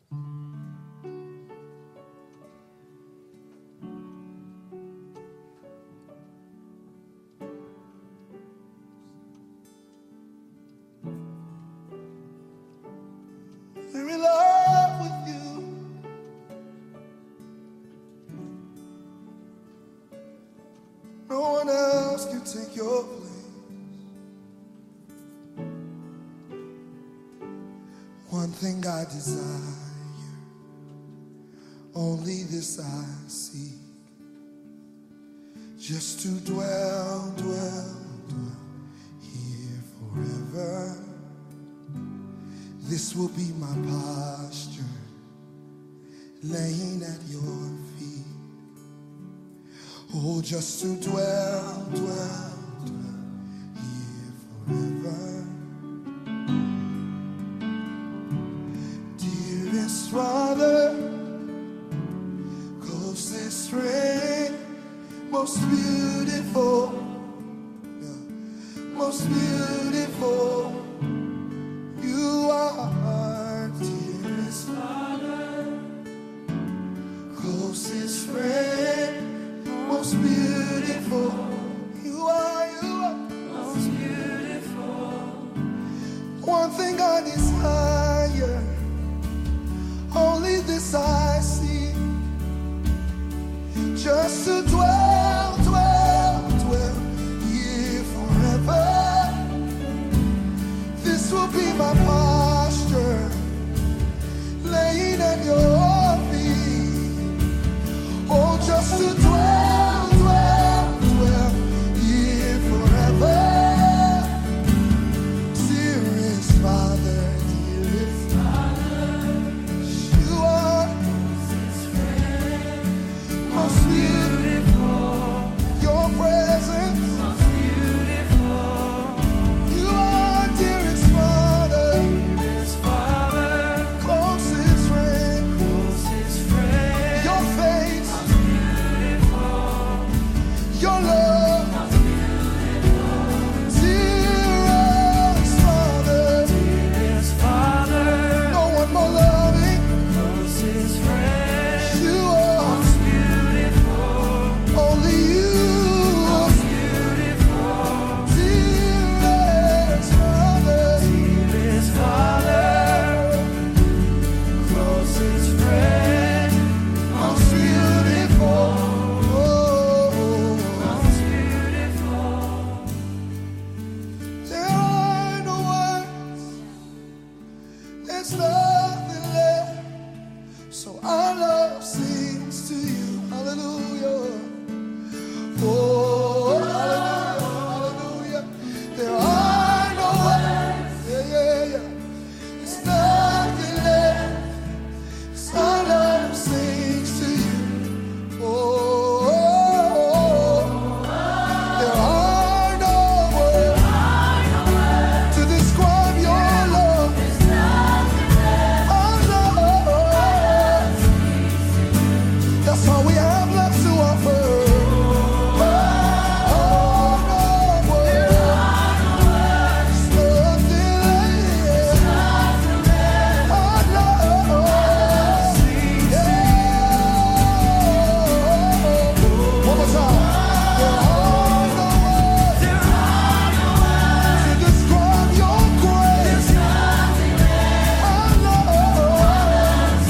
We're in love with you. No one else can take your place. One thing I desire, only this I seek, just to dwell here forever. This will be my posture, laying at your feet. Oh, just to dwell here forever. Dearest Father, closest friend, most beautiful, most beautiful. You are, dearest Father, closest friend, most beautiful. You are most beautiful. One thing I desire, only this I see, just to dwell here forever. This will be my posture, laying at your feet. Oh, just to dwell here forever. Dearest Father, you are most beautiful. Your presence, most beautiful. You are dearest Father, closest friend. Your face, most beautiful. Your love, most beautiful. Dearest Father, no one more loving. Closest friend. You are most beautiful. Only you, most beautiful. Dearest Father, closest friend, most beautiful. Oh, most beautiful. There are no words, there's nothing left, so our love sings to you. Hallelujah. Oh, hallelujah, hallelujah. There are no words, yeah. There's nothing left, so our love sings to you. Oh, there are no words to describe your love. Our love, that's all we have left to offer. Oh, no words, nothing left. Our love, yeah. One more time. There are no words to describe your grace. Our love,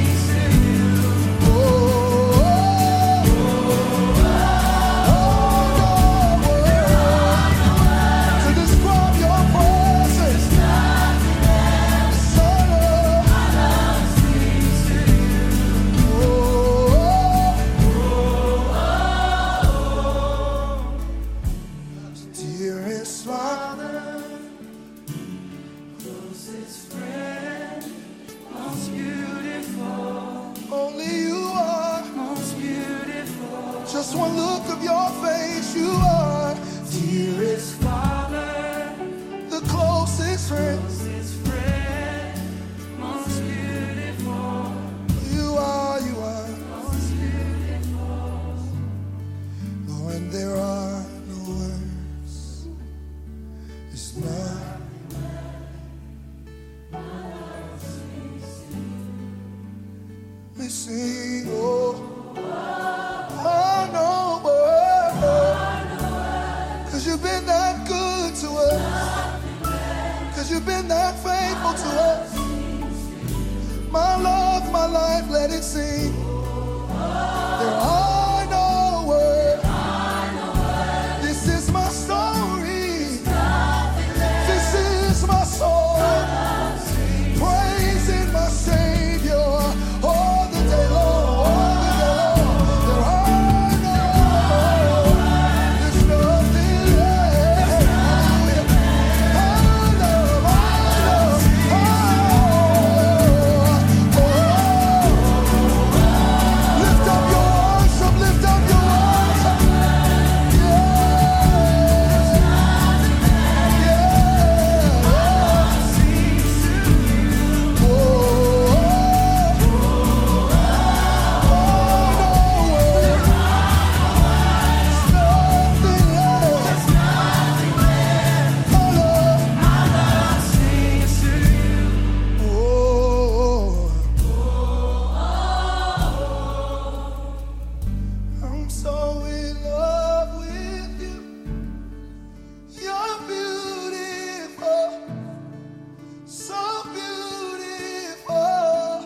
to describe your presence. Dearest Father, closest friend, most beautiful. Only you are most beautiful. Just one look of your face, you are dearest Father, the closest friend, most beautiful. You are most beautiful. Oh, and there are no words. It's not. that good to us. 'Cause you've been that faithful to us. My love, my life, let it sing. There are no words. This is my story. This is my song. Praising my Savior all the day long, all the day long. There are no words. There's nothing left. Hallelujah. Lift up your worship, lift up your worship. I'm so in love with you. You're beautiful, so beautiful.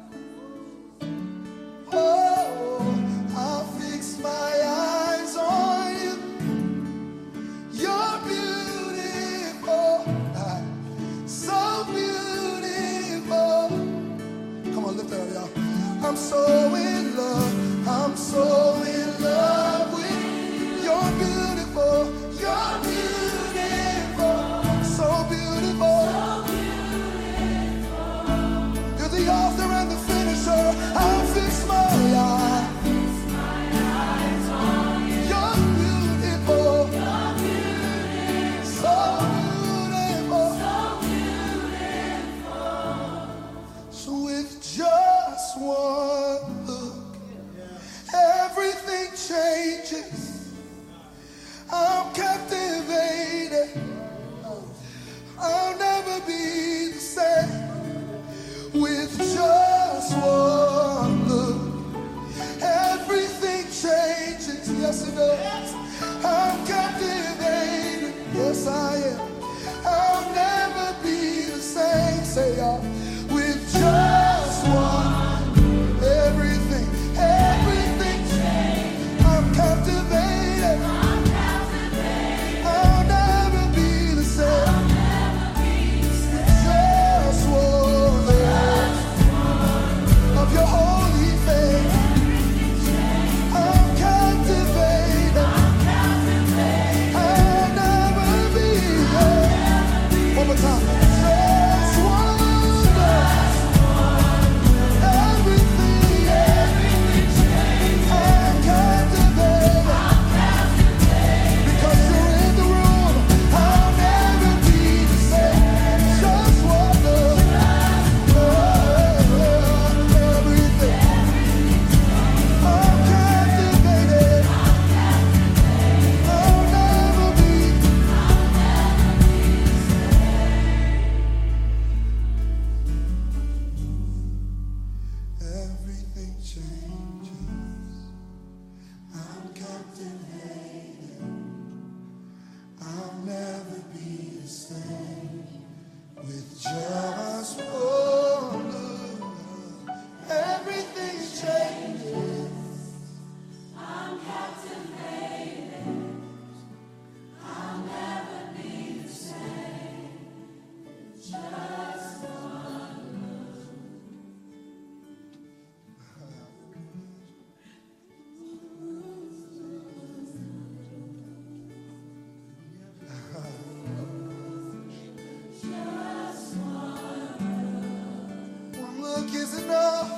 Oh, I'll fix my eyes on you. You're beautiful, so beautiful. Come on, lift that up, y'all. I'm so in love. I'm so in love with you. You're beautiful. You're beautiful. So beautiful. You're the author and the finisher. I'll fix my eyes. You're beautiful. So beautiful. So with just one look, everything changes. I'm captivated. I'll never be the same. With just one look, everything changes. Yes, it does. I'm captivated. Yes, I am. I'll never be the same. Say, y'all. With just one, everything changes. I'm captivated. I'll never be the same. Just one of your holy faith. I'm captivated. I'll never be. One more time. Just one. Everything changes. I'm captivated. I'll never be the same. With just one look, everything changes. I'm captivated. I'll never be the same. Just one look is enough.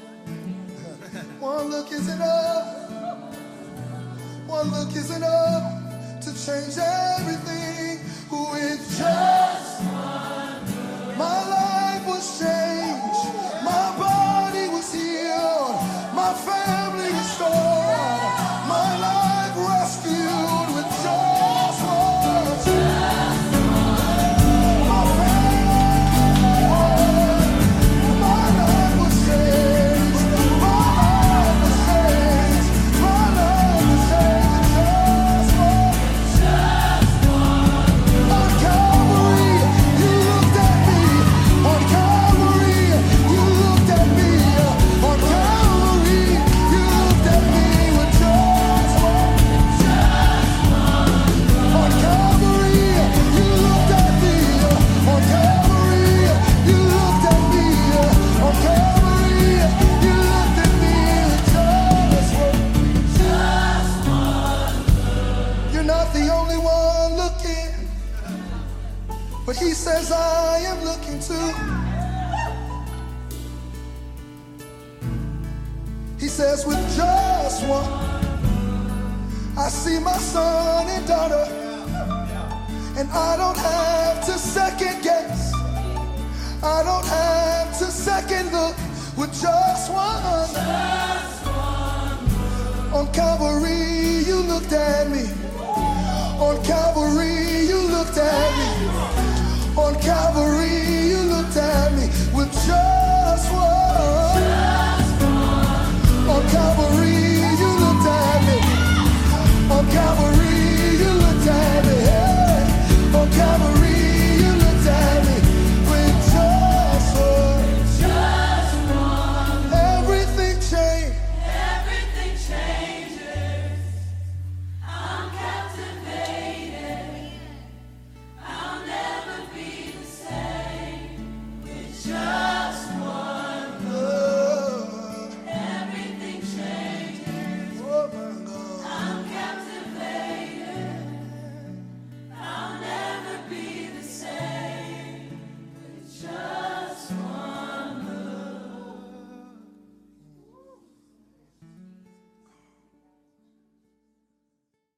One look is enough. One look is enough to change everything. With just my life was changed. My body was healed. My family restored. My life rescued with just one. My life was changed. My life was changed. My life was changed. Just one. But he says, I am looking too. He says, with just one, I see my son and daughter, and I don't have to second guess. I don't have to second look. With just one, on Calvary you looked at me. On Calvary